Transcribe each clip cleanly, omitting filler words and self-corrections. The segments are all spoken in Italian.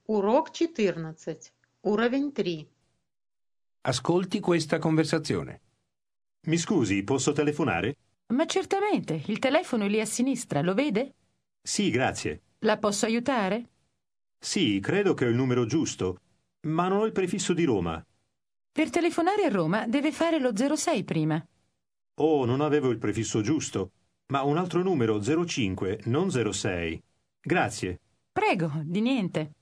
Урок 14. Уровень 3. Ascolti questa conversazione. Mi scusi, posso telefonare? Ma certamente, il telefono è lì a sinistra, lo vede? Sì, grazie. La posso aiutare? Sì, credo che ho il numero giusto, ma non ho il prefisso di Roma. Per telefonare a Roma deve fare lo 06 prima. Oh, non avevo il prefisso giusto, ma un altro numero 05, non 06. Grazie. Prego, di niente.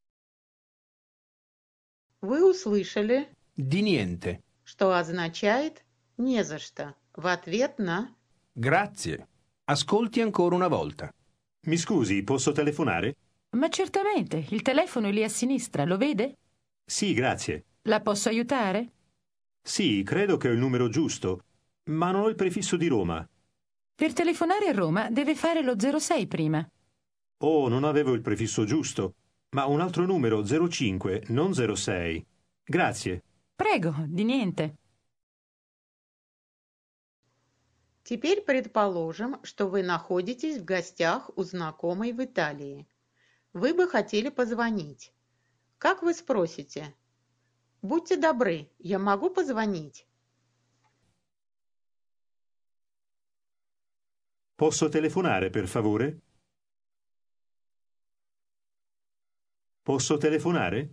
Вы услышали, Di niente. что означает «не за что» в ответ на Grazie. Ascolti ancora una volta. Mi scusi, posso telefonare? Ma certamente, il telefono è lì a sinistra, lo vede? Sì, grazie. La posso aiutare? Sì, credo che ho il numero giusto, ma non ho il prefisso di Roma. Per telefonare a Roma deve fare lo 06 prima. Oh, non avevo il prefisso giusto, ma un altro numero 05, non 06. Grazie. Prego, di niente. Теперь предположим, что вы находитесь в гостях у знакомой в Италии. Вы бы хотели позвонить. Как вы спросите? Будьте добры, я могу позвонить? Posso telefonare, per favore? Posso telefonare?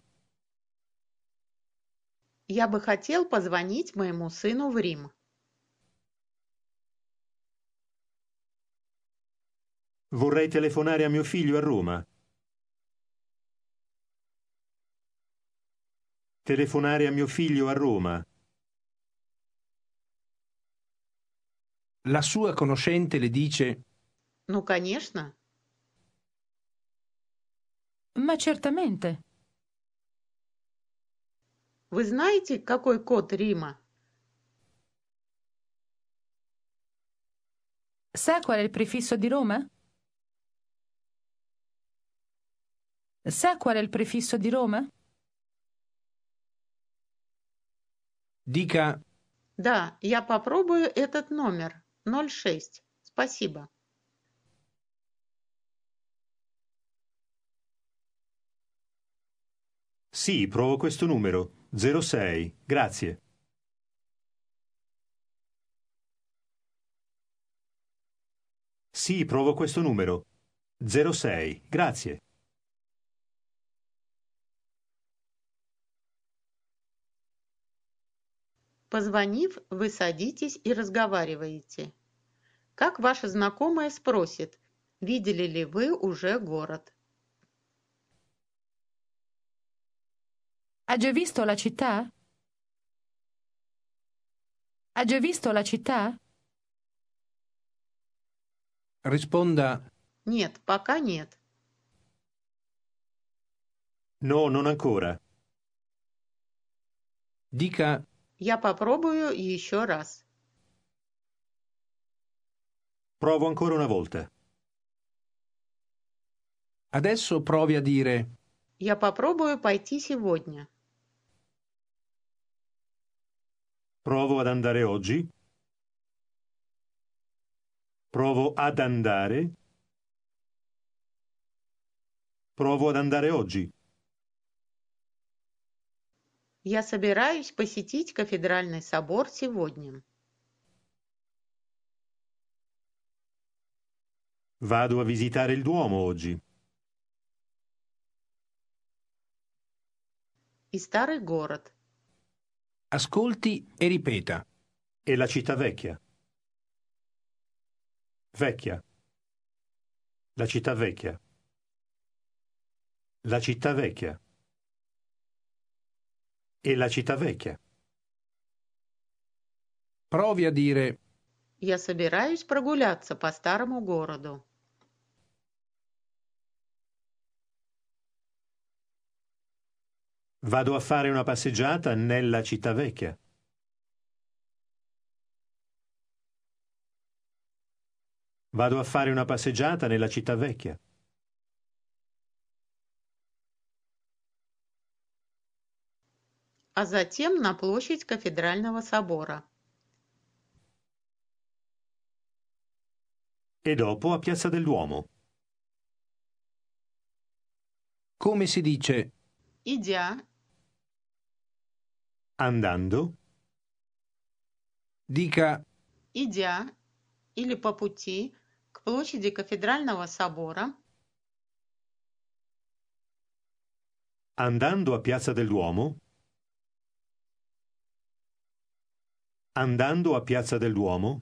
Я бы хотел позвонить моему сыну в Рим. Vorrei telefonare a mio figlio a Roma. Telefonare a mio figlio a Roma. La sua conoscente le dice: Ну, конечно. Ma certamente. Вы знаете, какой код Рима? Sa qual è il prefisso di Roma? Sa qual è il prefisso di Roma? Dica Да, я попробую этот номер. 06. Спасибо. Sì, provo questo numero. 06. Grazie. Sì, provo questo numero. 06. Grazie. Позвонив, вы садитесь и разговариваете. Как ваша знакомая спросит, видели ли вы уже город? Ha già visto la città? Ha già visto la città? risponda Нет, пока нет. No, non ancora. dica Я попробую еще раз. Provo ancora una volta. adesso provi a dire Я попробую пойти сегодня. Provo ad andare oggi. Provo ad andare. Provo ad andare oggi. Я собираюсь посетить кафедральный собор сегодня. Vado a visitare il Duomo oggi. И старый город. ascolti e ripeta. E la città vecchia. Vecchia. La città vecchia. La città vecchia. E la città vecchia. Provi a dire Я собираюсь прогуляться по старому городу. Vado a fare una passeggiata nella città vecchia. Vado a fare una passeggiata nella città vecchia. А затем на площадь кафедрального собора. E dopo a Piazza del Duomo. Come si dice идя, andando, dica идя или по пути к площади Кафедрального собора, andando a Piazza del Duomo, andando a Piazza del Duomo,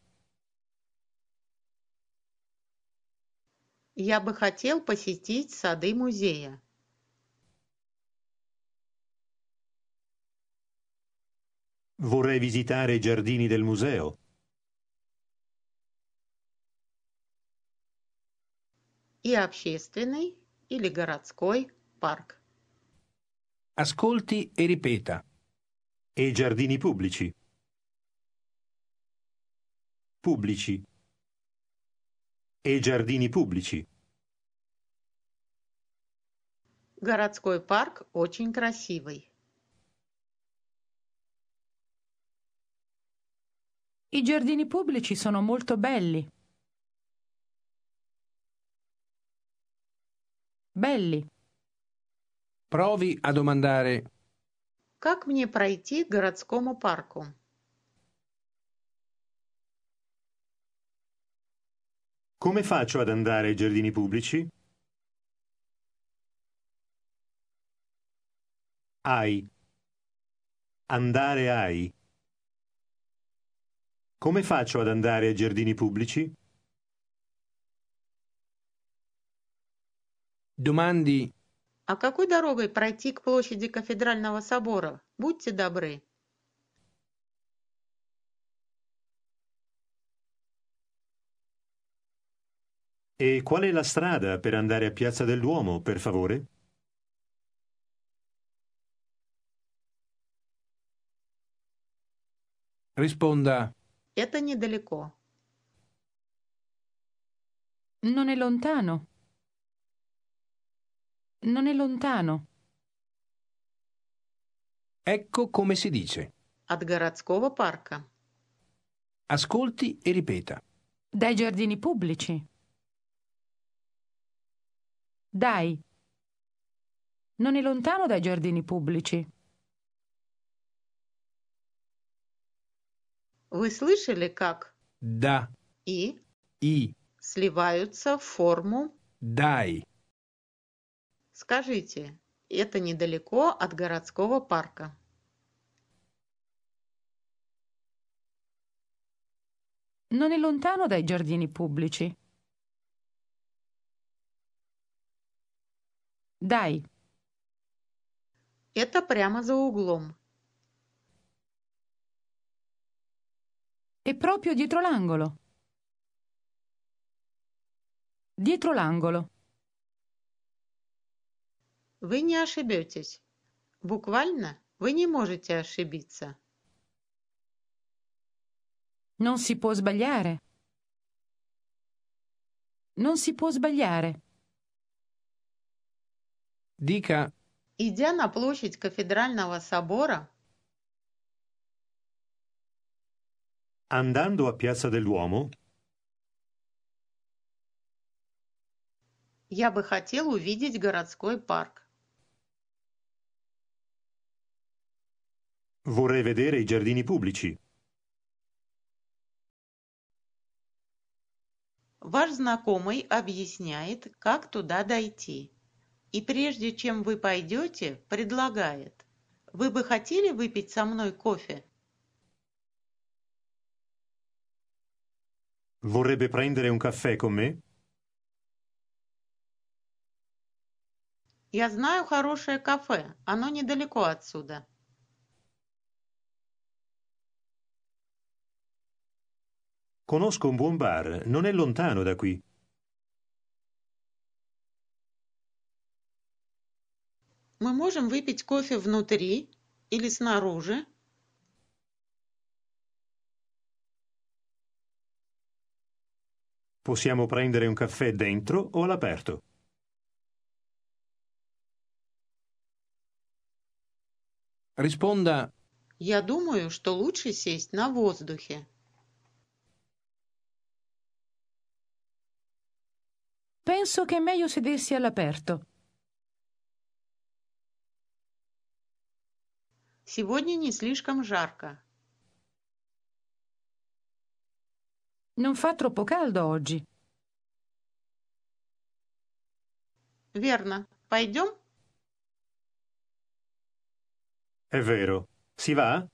я бы хотел посетить сады музея. vorrei visitare i giardini del museo, И общественный или городской парк. ascolti e ripeta. e i giardini pubblici. Pubblici. E i giardini pubblici. Городской парк очень красивый. I giardini pubblici sono molto belli. Belli. Provi a domandare Как мне пройти к городскому парку? Come faccio ad andare ai giardini pubblici? Ai. Andare ai. Come faccio ad andare ai giardini pubblici? domandi А какой дорогой пройти к площади Кафедрального собора? Будьте добры. E qual è la strada per andare a Piazza del Duomo, per favore? risponda Это недалеко. Non è lontano. Non è lontano. ecco come si dice. От городского парка. Ascolti e ripeta. Dai giardini pubblici. Dai. Non è lontano dai giardini pubblici. Вы слышали, как Da, «и» i, сливаются в форму? dai. Скажите, это недалеко от городского парка. Non è lontano dai giardini pubblici. Dai. Это прямо за углом. È proprio dietro l'angolo. Dietro l'angolo. Вы не ошибетесь. Буквально вы не можете ошибиться. Non si può sbagliare. Non si può sbagliare. Dica Идя на площадь Кафедрального собора, Andando a Piazza del Duomo, я бы хотел увидеть городской парк. vorrei vedere i giardini pubblici. Ваш знакомый объясняет, как туда дойти. И прежде чем вы пойдете, предлагает: «Вы бы хотели выпить со мной кофе?» Vorrebbe prendere un caffè con me? Я знаю хорошее кафе, оно недалеко отсюда. Conosco un buon bar, non è lontano da qui. Мы можем выпить кофе внутри или снаружи. Possiamo prendere un caffè dentro o all'aperto. risponda Я думаю, что лучше сесть на воздухе. Penso che è meglio sedersi all'aperto. Сегодня не слишком жарко. Non fa troppo caldo oggi. Верно. Пойдем? È vero. Si va?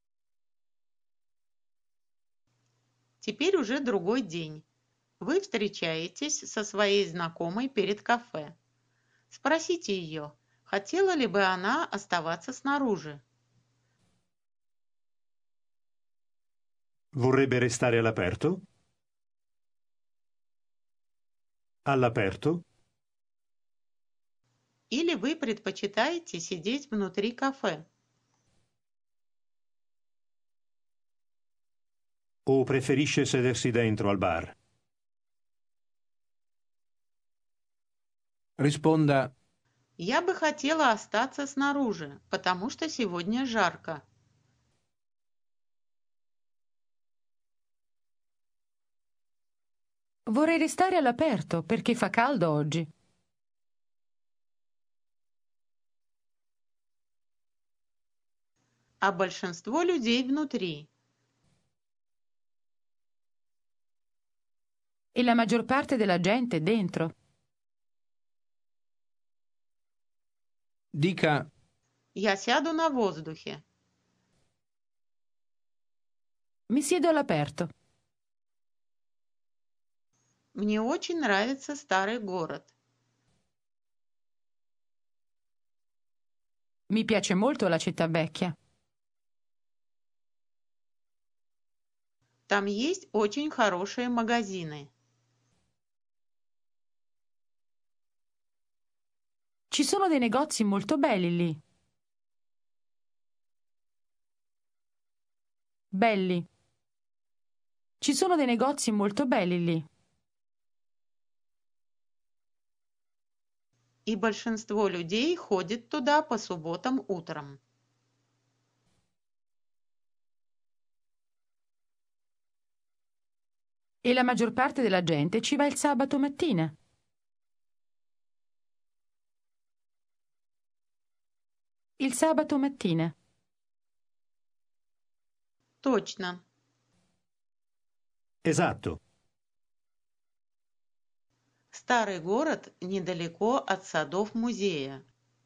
Теперь уже другой день. Вы встречаетесь со своей знакомой перед кафе. Спросите ее, хотела ли бы она оставаться снаружи. Vorrebbe restare all'aperto? All'aperto? Или вы предпочитаете сидеть внутри кафе. O preferisce sedersi dentro al bar? Risponda Я бы хотела остаться снаружи, потому что сегодня жарко. Vorrei restare all'aperto perché fa caldo oggi. А большинство людей внутри. E la maggior parte della gente è dentro. dica Я сяду на воздухе. Mi siedo all'aperto. Мне очень нравится старый город. Mi piace molto la città vecchia. Там есть очень хорошие магазины. Ci sono dei negozi molto belli lì. Belli. Ci sono dei negozi molto belli lì. И большинство людей ходит туда по субботам утром. E la maggior parte della gente ci va il sabato mattina. Il sabato mattina. Точно. Esatto. Старый город недалеко от садов музея.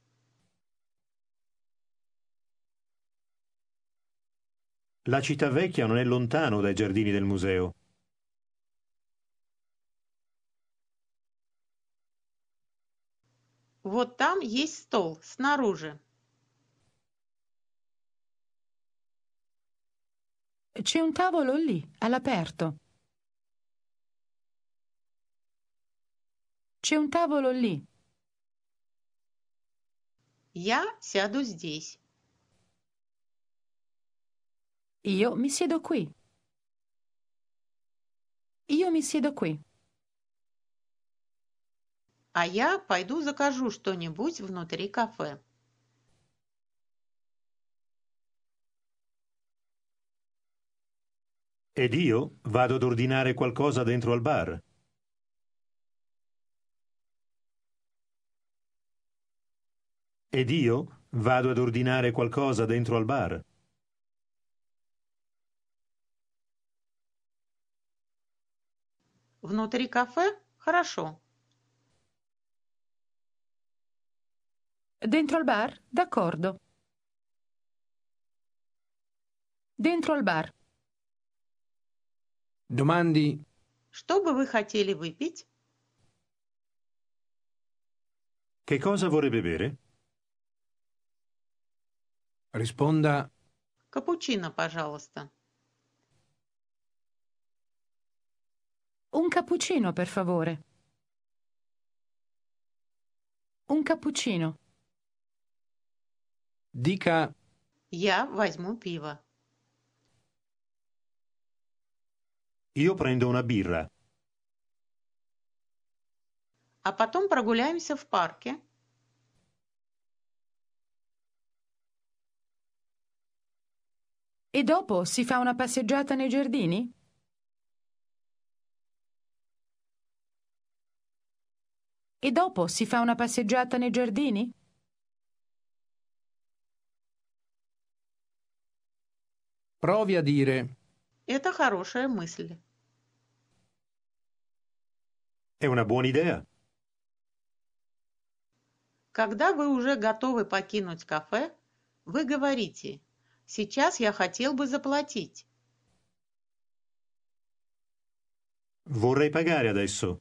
La città vecchia non è lontano dai giardini del museo. Вот там есть стол, снаружи. C'è un tavolo lì, all'aperto. C'è un tavolo lì. Я сяду здесь. Io mi siedo qui. Io mi siedo qui. А я пойду закажу что-нибудь внутри кафе. Ed io vado ad ordinare qualcosa dentro al bar. Ed io vado ad ordinare qualcosa dentro al bar. Внутри кафе? Хорошо. Dentro al bar? D'accordo. Dentro al bar. domandi Что бы вы хотели выпить? Che cosa vorrebbe bere? risponda Капучино, пожалуйста. Un cappuccino, per favore. Un cappuccino. dica Я возьму пиво. Io prendo una birra. А потом прогуляемся в парке. E dopo si fa una passeggiata nei giardini? E dopo si fa una passeggiata nei giardini? Provi a dire Это хорошая мысль. È una buona idea. Когда вы уже готовы покинуть кафе, вы говорите: «Сейчас я хотел бы заплатить». Vorrei pagare adesso.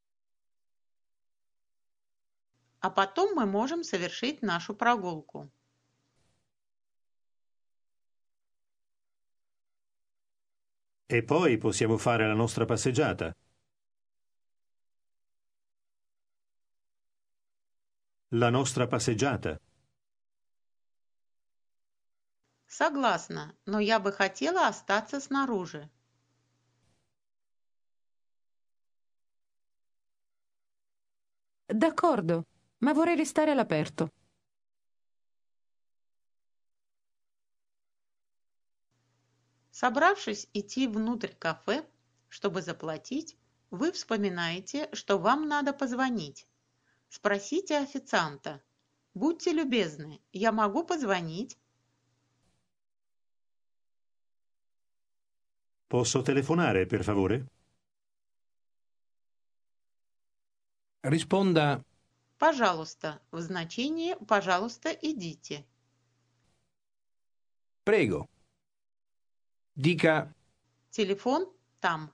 А потом мы можем совершить нашу прогулку. E poi possiamo fare la nostra passeggiata. La nostra passeggiata. Согласна, но я бы хотела остаться снаружи. D'accordo, ma vorrei restare all'aperto. Собравшись идти внутрь кафе, чтобы заплатить, вы вспоминаете, что вам надо позвонить. Спросите официанта: «Будьте любезны, я могу позвонить?» Posso telefonare, per favore? risponda «Пожалуйста» в значении «пожалуйста, идите». prego. Dica Телефон там.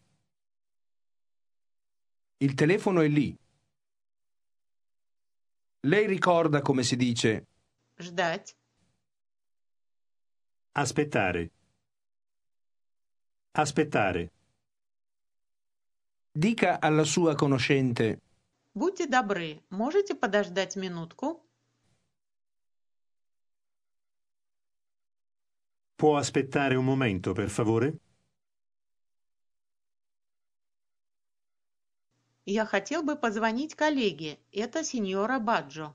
il telefono è lì. Lei ricorda come si dice Ждать. Aspettare. Aspettare. dica alla sua conoscente Будьте добры, можете подождать минутку? Può aspettare un momento, per favore? Я хотел бы позвонить коллеге. Это сеньора Баджо.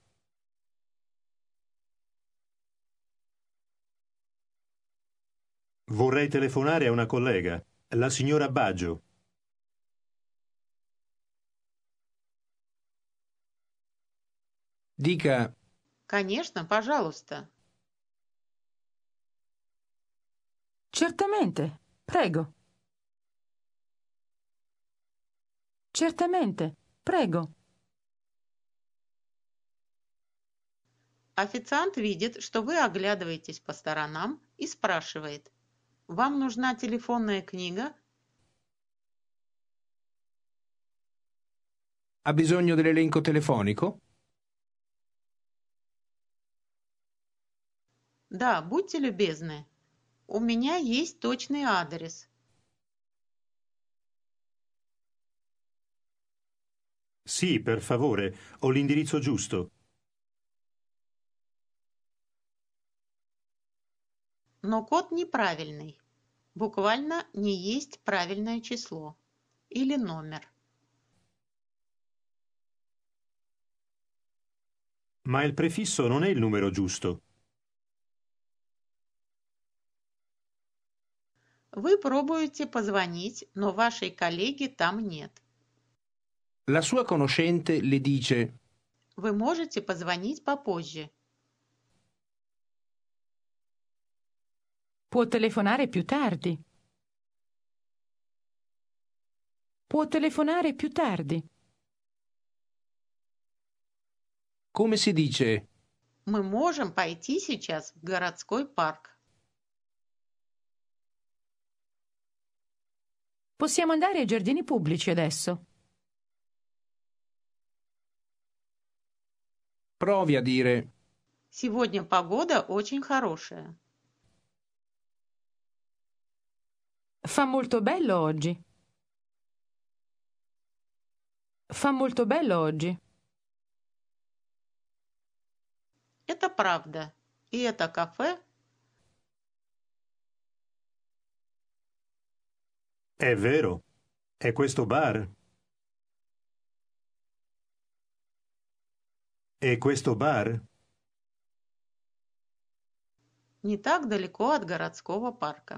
Vorrei telefonare a una collega, la signora Baggio. dica Конечно, пожалуйста. Certamente, prego. Certamente, prego. Официант видит, что вы оглядываетесь по сторонам и спрашивает: «Вам нужна телефонная книга?» ha bisogno dell'elenco telefonico? «Да, будьте любезны. У меня есть точный адрес». Sì, per favore, ho l'indirizzo giusto. Но код неправильный. Буквально не есть правильное число или номер. Ma il prefisso non è il numero giusto. Вы пробуете позвонить, но вашей коллеги там нет. La sua conoscente le dice Вы можете позвонить попозже. Può telefonare più tardi. Può telefonare più tardi. come si dice Мы можем пойти сейчас в городской парк. Possiamo andare ai giardini pubblici adesso. provi a dire Сегодня погода очень хорошая. Fa molto bello oggi. Fa molto bello oggi. Это правда. И это кафе È vero. È questo bar? E questo bar? не так далеко от городского парка.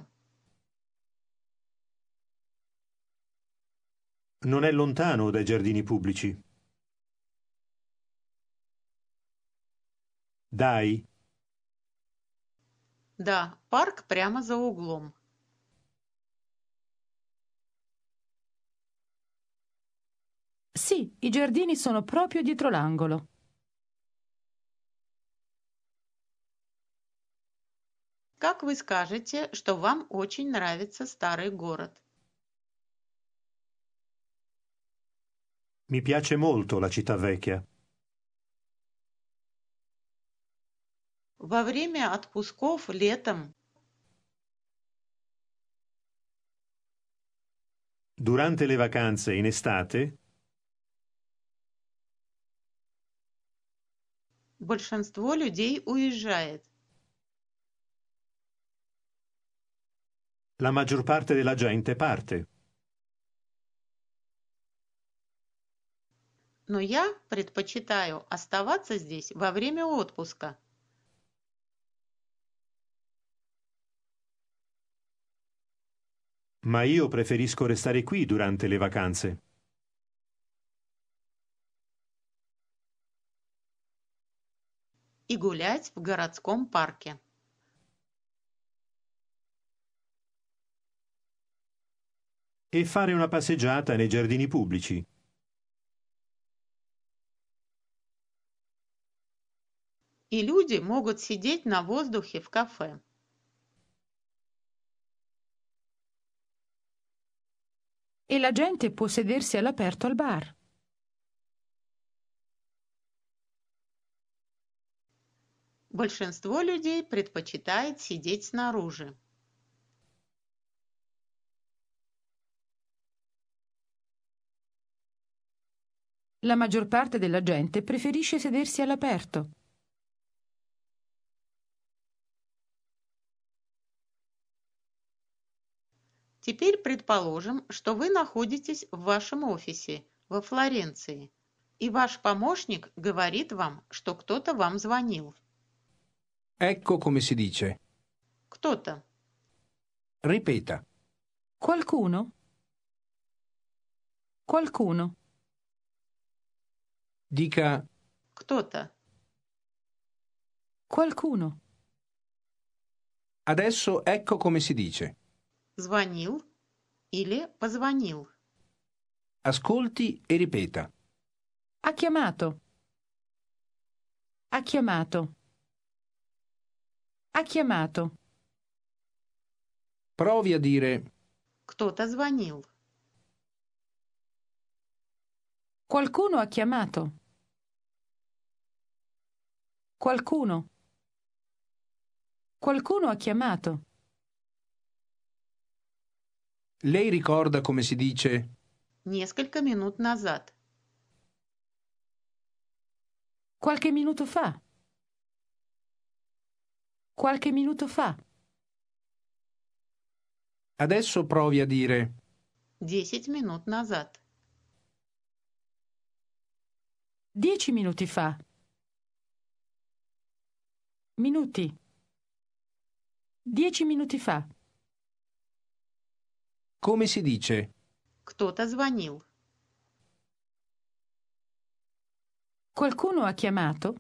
Non è lontano dai giardini pubblici. Dai. Да, парк прямо за углом. Sì, i giardini sono proprio dietro l'angolo. Как вы скажете, что вам очень нравится старый город? Mi piace molto la città vecchia. Во время отпусков летом Durante le vacanze in estate, большинство людей уезжает. la maggior parte della gente parte. Но я предпочитаю оставаться здесь во время отпуска. Ma io preferisco restare qui durante le vacanze. И гулять в городском парке. E fare una passeggiata nei giardini pubblici. И люди могут сидеть на воздухе в кафе. E la gente può sedersi all'aperto al bar. Большинство людей предпочитает сидеть снаружи. La maggior parte della gente preferisce sedersi all'aperto. Теперь предположим, что вы находитесь в вашем офисе во Флоренции, и ваш помощник говорит вам, что кто-то вам звонил. Ecco come si dice. Кто-то. Ripeta. Qualcuno? Qualcuno. Dica Кто-то. Qualcuno. adesso ecco come si dice. Звонил или позвонил. Ascolti e ripeta. Ha chiamato. Ha chiamato. Ha chiamato. Provi a dire Кто-то звонил. Qualcuno ha chiamato. Qualcuno. Qualcuno ha chiamato. lei ricorda come si dice Несколько минут назад. Qualche minuto fa. Qualche minuto fa. adesso provi a dire 10 минут назад. 10 minuti fa. Minuti. 10 minuti fa. come si dice Кто-то звонил. Qualcuno ha chiamato.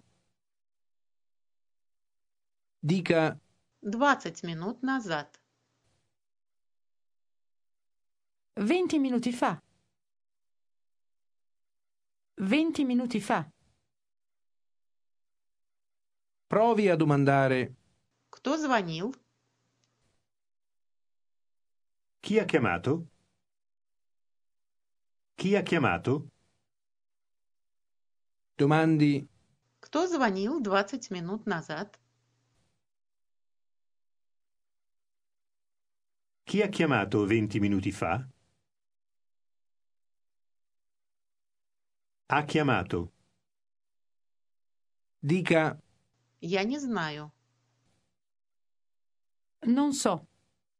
dica 20 минут назад. 20 minuti fa. 20 minuti fa. provi a domandare Кто звонил? Chi ha chiamato? Chi ha chiamato? domandi Кто звонил 20 минут назад? Chi ha chiamato 20 minuti fa? Ha chiamato. dica Я не знаю. Non so.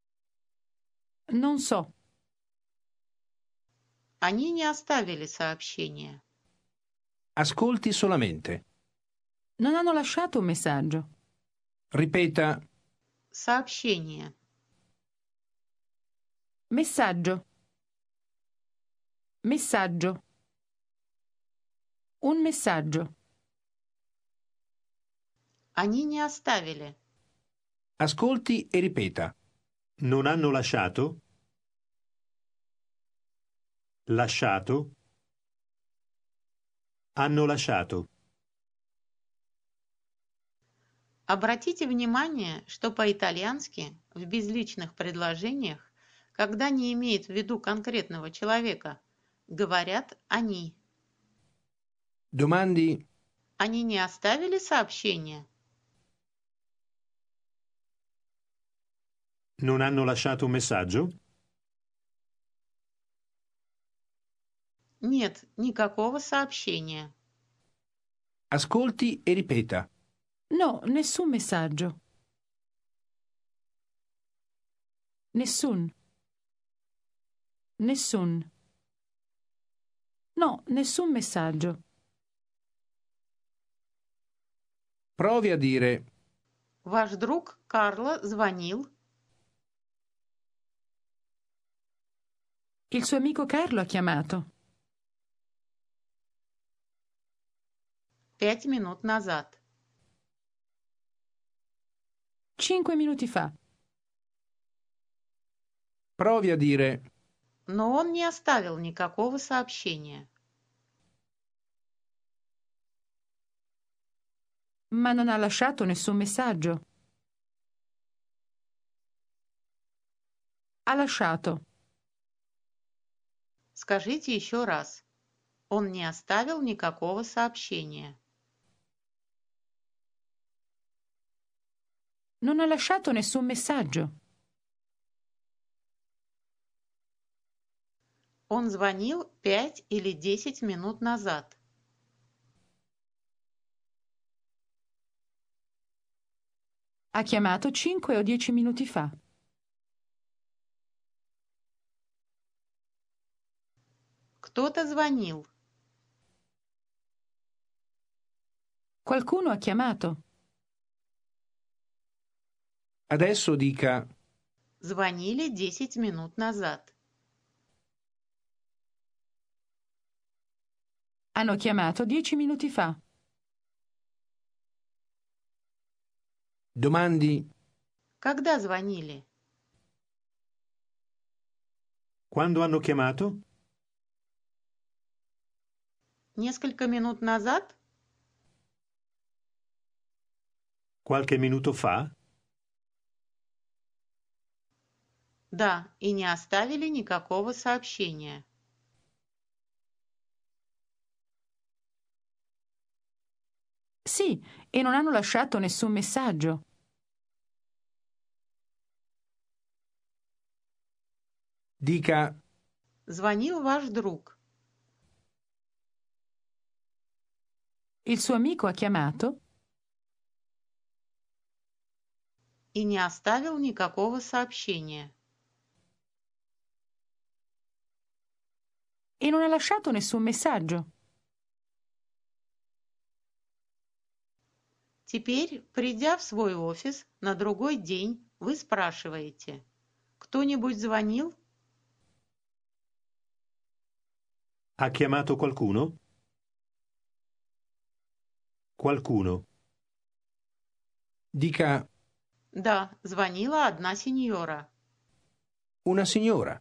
Non so. Они не оставили сообщения. ascolti solamente. Non hanno lasciato un messaggio. Ripeta Сообщение. Messaggio. Messaggio. Un messaggio. Они не оставили. Ascolti e ripeta. Non hanno lasciato? Lasciato? Hanno lasciato. Обратите внимание, что по-итальянски в безличных предложениях, когда не имеют в виду конкретного человека, говорят «они». Domandi Они не оставили сообщение? Non hanno lasciato un messaggio? Нет, никакого сообщения. Ascolti e ripeta. No, nessun messaggio. Nessun. Nessun. No, nessun messaggio. Provi a dire Ваш друг Карло звонил. Il suo amico Carlo ha chiamato. 5 минут назад. 5 minuti fa. provi a dire Но он не оставил никакого сообщения. Ma non ha lasciato nessun messaggio. Ha lasciato. Скажите еще раз. Он не оставил никакого сообщения. Non ha lasciato nessun messaggio. Он звонил 5 или 10 минут назад. Ha chiamato 5 o 10 minuti fa. Кто-то звонил. Qualcuno ha chiamato. adesso dica Звонили 10 минут назад. Hanno chiamato 10 minuti fa. domandi Когда звонили? Quando hanno chiamato? Несколько минут назад? Qualche minuto fa? Да, и не оставили никакого сообщения. Sì, e non hanno lasciato nessun messaggio. dica Звонил ваш друг. Il suo amico ha chiamato. И не оставил никакого сообщения. E non ha lasciato nessun messaggio. Теперь, придя в свой офис на другой день, вы спрашиваете: «Кто-нибудь звонил?» Ha chiamato qualcuno? Qualcuno. dica Да, звонила одна сеньора. una signora.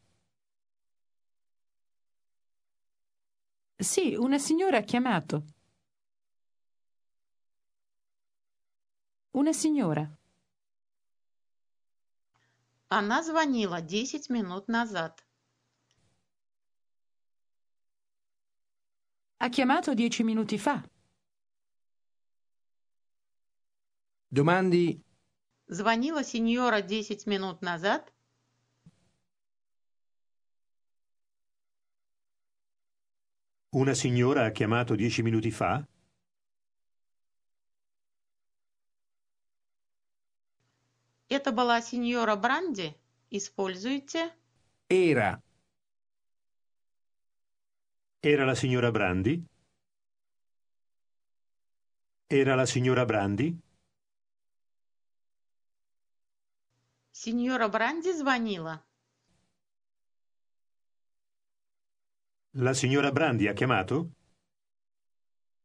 Sì, una signora ha chiamato. Una signora. Она звонила 10 минут назад. Ha chiamato 10 minuti fa. Domandi Звонила сеньора 10 минут назад? Una signora ha chiamato 10 minuti fa? Это была сеньора Бранди? Используйте. era Era la signora Brandi? Era la signora Brandi? Сеньора Бранди звонила. La signora Brandi ha chiamato?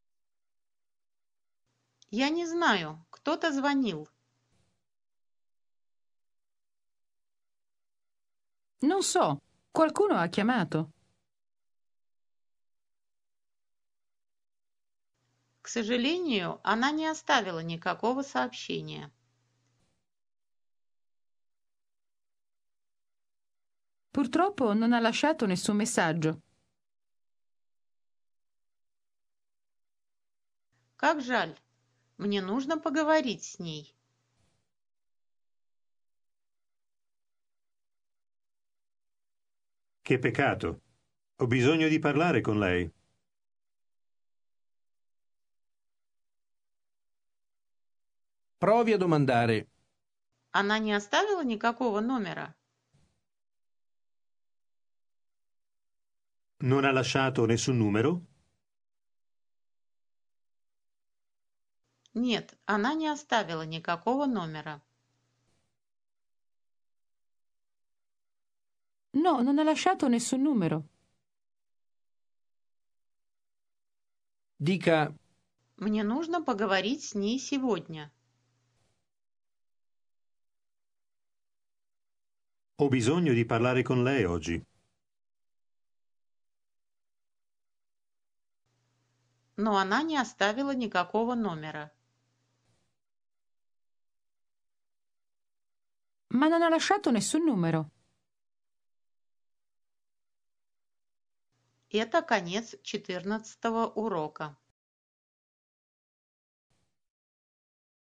Я не знаю, кто-то звонил. Non so, qualcuno ha chiamato. К сожалению, она не оставила никакого сообщения. Purtroppo non ha lasciato nessun messaggio. Как жаль. Мне нужно поговорить с ней. Che peccato. Ho bisogno di parlare con lei. Provi a domandare. Она не оставила никакого номера? Non ha lasciato nessun numero? Нет, она не оставила никакого номера. No, non ha lasciato nessun numero. Dica. Мне нужно поговорить с ней сегодня. Ho bisogno di parlare con lei oggi. Но она не оставила никакого номера. Ma non ha lasciato nessun numero. Это конец 14 урока.